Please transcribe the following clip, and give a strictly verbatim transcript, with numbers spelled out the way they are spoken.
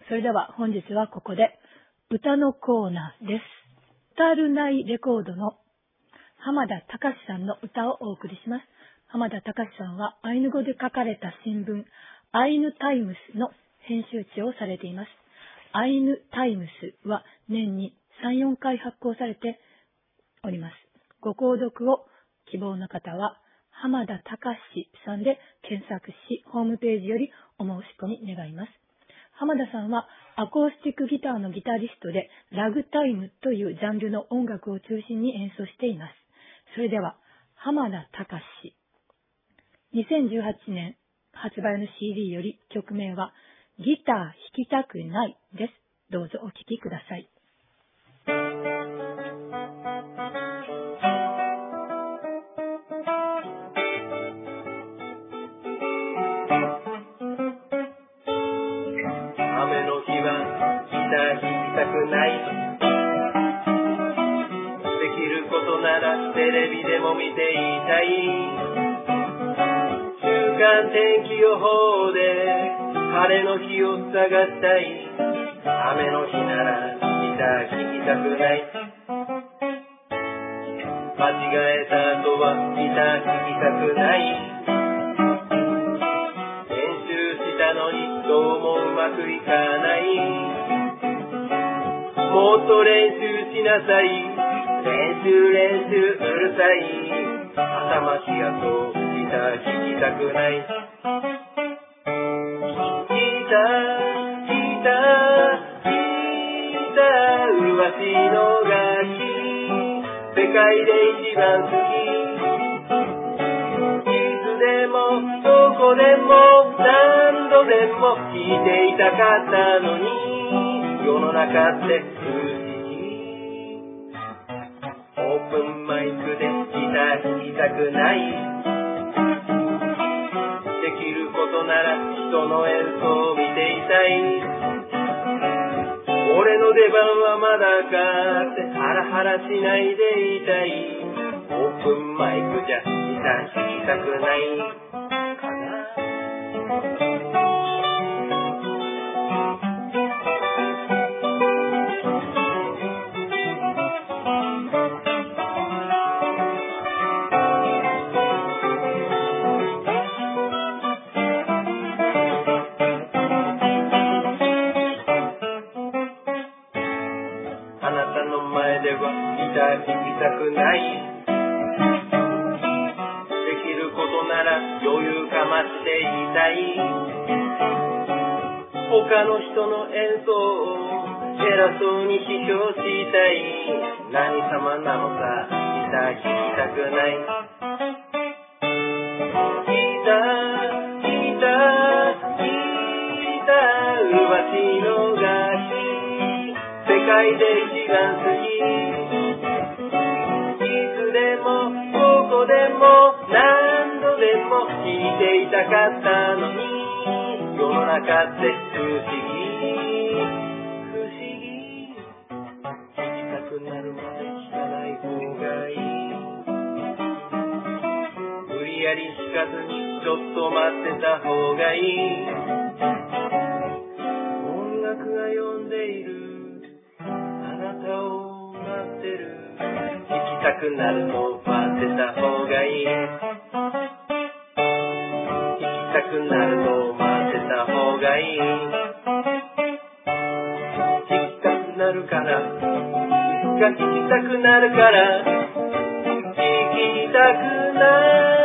それでは本日はここで歌のコーナーです。歌るないレコードの浜田隆さんの歌をお送りします。浜田隆さんはアイヌ語で書かれた新聞アイヌタイムスの編集長をされています。アイヌタイムスは年にさん、よんかい発行されております。ご購読を希望の方は浜田隆さんで検索し、ホームページよりお申し込み願います。浜田さんはアコースティックギターのギタリストでラグタイムというジャンルの音楽を中心に演奏しています。それでは浜田隆、にせんじゅうはちねん発売の シーディー より曲名はギター弾きたくないです。どうぞお聴きください。 雨の日はギター弾きたくない。できることならテレビでも見ていたい。週間天気予報で晴れの日を探したい。雨の日ならギター弾きたくない。間違えた後はギター弾きたくない。練習したのにどうもうまくいかない。もっと練習しなさい。練習練習うるさい。朝マシやとギター弾きたくない。ギターギターギターわしの楽器、世界で一番好き。いつでもどこでも何度でも弾いていたかったのに、世の中って不思議。オープンマイクでギター弾きたくない。できることなら人の演奏を見ていたい。俺の出番はまだかってハラハラしないでいたい。オープンマイクじゃギター弾きたくないかな。あなたの前ではギター弾きたくない。できることなら余裕かましていたい。他の人の演奏を偉そうに批評したい。何様なのかギター弾きたくない。ギターギターギターわしの楽器、世界で一番好き。いつでもどこでも何度でも弾いていたかったのに、世の中って不思議不思議。弾きたくなるまで弾かない方がいい。無理やり弾かずにちょっと待ってた方がいい。音楽が呼んでいる、あなたを待ってる。弾きたくなるのを待ってた方がいい。弾きたくなるのを待ってた方がいい。弾きたくなるから、いつか弾きたくなるから、弾きたくなる